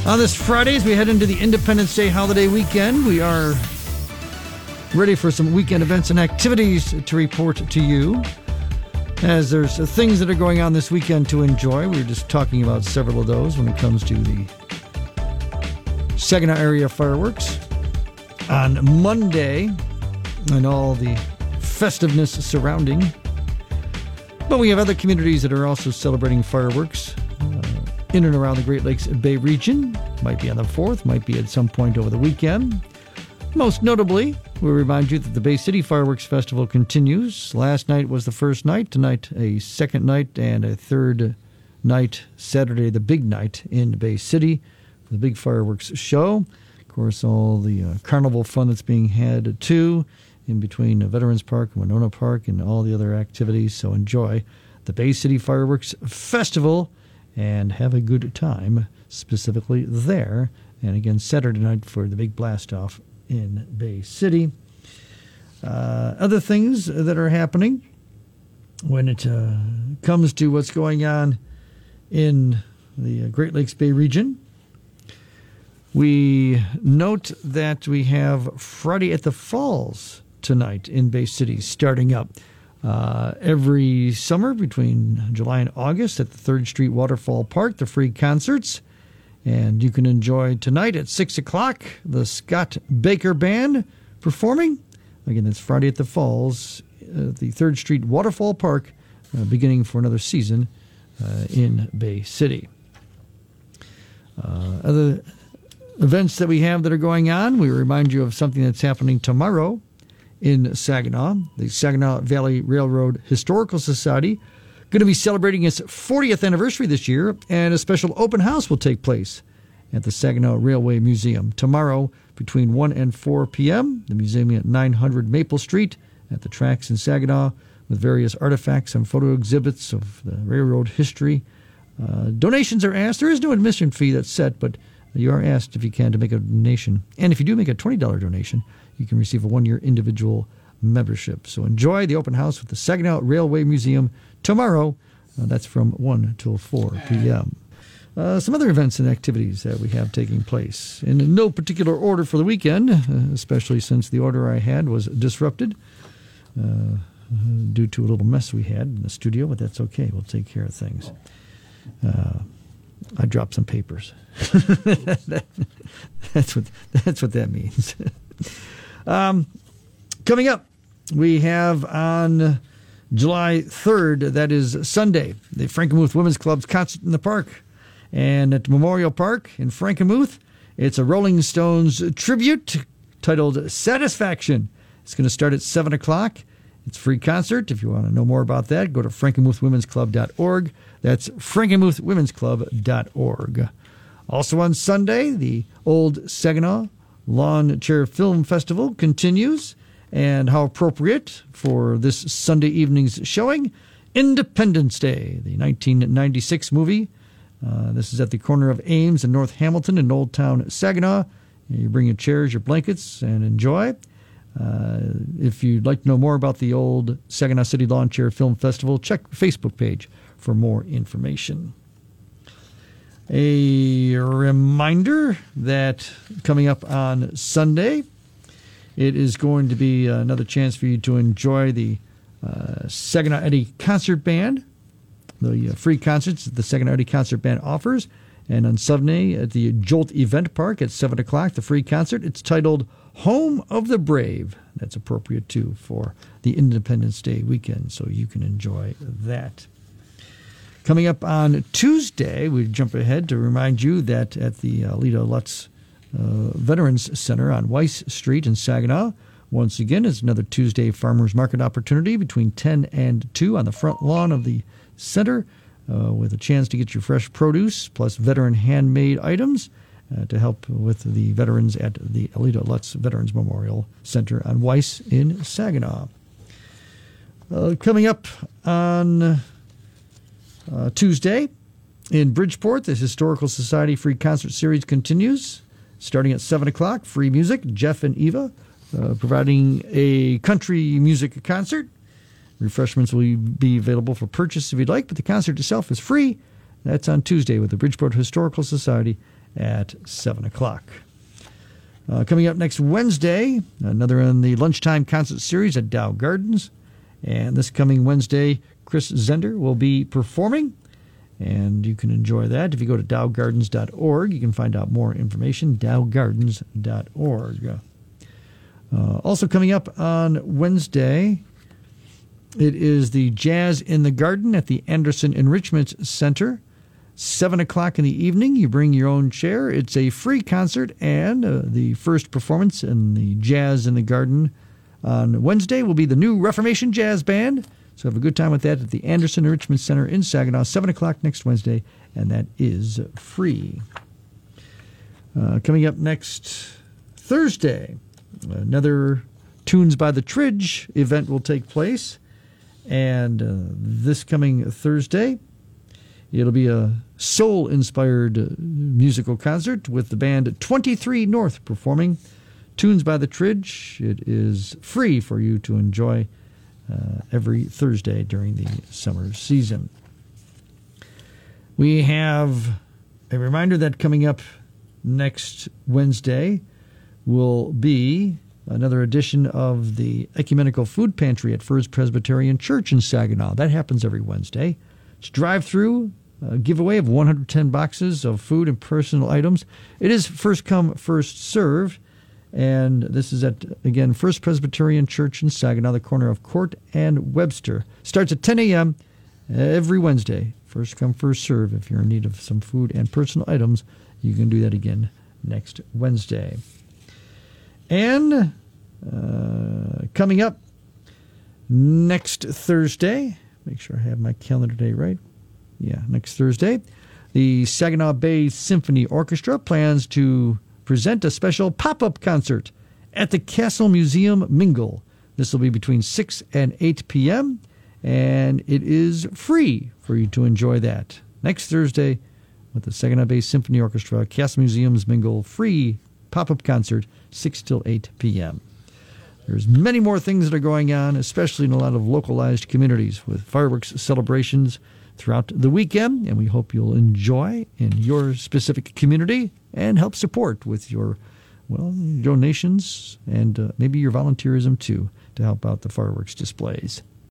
On this Friday, as we head into the Independence Day holiday weekend, we are ready for some weekend events and activities to report to you, as there's things that are going on this weekend to enjoy. We were just talking about several of those when it comes to the Saginaw area fireworks on Monday and all the festiveness surrounding. But we have other communities that are also celebrating fireworks in and around the Great Lakes Bay region. Might be on the 4th, might be at some point over the weekend. Most notably, we remind you that the Bay City Fireworks Festival continues. Last night was the first night, tonight a second night, and a third night, Saturday, the big night in Bay City for the big fireworks show. Of course, all the carnival fun that's being had too, in between Veterans Park and Winona Park and all the other activities. So enjoy the Bay City Fireworks Festival and have a good time, specifically there. And again, Saturday night for the big blast-off in Bay City. Other things that are happening when it comes to what's going on in the Great Lakes Bay region. We note that we have Friday at the Falls tonight in Bay City starting up. Every summer between July and August at the 3rd Street Waterfall Park, the free concerts. And you can enjoy tonight at 6 o'clock the Scott Baker Band performing. Again, it's Friday at the Falls, the 3rd Street Waterfall Park, beginning for another season in Bay City. Other events that we have that are going on, we remind you of something that's happening tomorrow in Saginaw. The Saginaw Valley Railroad Historical Society going to be celebrating its 40th anniversary this year, and a special open house will take place at the Saginaw Railway Museum tomorrow between 1 and 4 p.m. The museum at 900 Maple Street at the tracks in Saginaw, with various artifacts and photo exhibits of the railroad history. Donations are asked. There is no admission fee that's set, but you are asked if you can to make a donation. And if you do make a $20 donation, you can receive a one-year individual membership. So enjoy the open house with the Saginaw Railway Museum tomorrow. That's from 1 till 4 p.m. Some other events and activities that we have taking place in no particular order for the weekend, especially since the order I had was disrupted due to a little mess we had in the studio, but that's okay. We'll take care of things. I dropped some papers. That's what that means. Coming up, we have on July 3rd, that is Sunday, the Frankenmuth Women's Club's concert in the park. And at Memorial Park in Frankenmuth, it's a Rolling Stones tribute titled Satisfaction. It's going to start at 7 o'clock. It's a free concert. If you want to know more about that, go to frankenmuthwomensclub.org. That's frankenmuthwomensclub.org. Also on Sunday, the Old Saginaw Lawn Chair Film Festival continues. And how appropriate for this Sunday evening's showing, Independence Day, the 1996 movie. This is at the corner of Ames and North Hamilton in Old Town Saginaw. You bring your chairs, your blankets, and enjoy. If you'd like to know more about the Old Saginaw City Lawn Chair Film Festival, check the Facebook page for more information. A reminder that coming up on Sunday, it is going to be another chance for you to enjoy the Saginaw Eddy Concert Band, the free concerts that the Saginaw Eddy Concert Band offers. And on Sunday at the Jolt Event Park at 7 o'clock, the free concert. It's titled Home of the Brave. That's appropriate, too, for the Independence Day weekend, so you can enjoy that. Coming up on Tuesday, we jump ahead to remind you that at the Alida Lutz Veterans Center on Weiss Street in Saginaw, once again, it's another Tuesday farmers market opportunity between 10 and 2 on the front lawn of the center, with a chance to get your fresh produce plus veteran handmade items to help with the veterans at the Alida Lutz Veterans Memorial Center on Weiss in Saginaw. Coming up on Tuesday in Bridgeport, the Historical Society Free Concert Series continues. Starting at 7 o'clock, free music, Jeff and Eva providing a country music concert. Refreshments will be available for purchase if you'd like, but the concert itself is free. That's on Tuesday with the Bridgeport Historical Society at 7 o'clock. Coming up next Wednesday, another in the lunchtime concert series at Dow Gardens. And this coming Wednesday, Chris Zender will be performing, and you can enjoy that. If you go to dowgardens.org, you can find out more information, dowgardens.org. Also coming up on Wednesday, it is the Jazz in the Garden at the Anderson Enrichment Center. 7 o'clock in the evening, you bring your own chair. It's a free concert, and the first performance in the Jazz in the Garden on Wednesday will be the New Reformation Jazz Band. So have a good time with that at the Anderson Enrichment Center in Saginaw, 7 o'clock next Wednesday, and that is free. Coming up next Thursday, another Tunes by the Tridge event will take place, and this coming Thursday, it'll be a soul-inspired musical concert with the band 23 North performing Tunes by the Tridge. It is free for you to enjoy every Thursday during the summer season. We have a reminder that coming up next Wednesday will be another edition of the Ecumenical Food Pantry at First Presbyterian Church in Saginaw. That happens every Wednesday. It's drive-through giveaway of 110 boxes of food and personal items. It is first come, first served. And this is at, again, First Presbyterian Church in Saginaw, the corner of Court and Webster. Starts at 10 a.m. every Wednesday. First come, first serve. If you're in need of some food and personal items, you can do that again next Wednesday. And coming up next Thursday, make sure I have my calendar date right. Yeah, next Thursday, the Saginaw Bay Symphony Orchestra plans to present a special pop-up concert at the Castle Museum Mingle. This will be between 6 and 8 p.m., and it is free for you to enjoy that. Next Thursday, with the Saginaw Bay Symphony Orchestra, Castle Museum's Mingle, free pop-up concert, 6 till 8 p.m. There's many more things that are going on, especially in a lot of localized communities with fireworks celebrations throughout the weekend, and we hope you'll enjoy in your specific community and help support with your, donations and maybe your volunteerism too to help out the fireworks displays.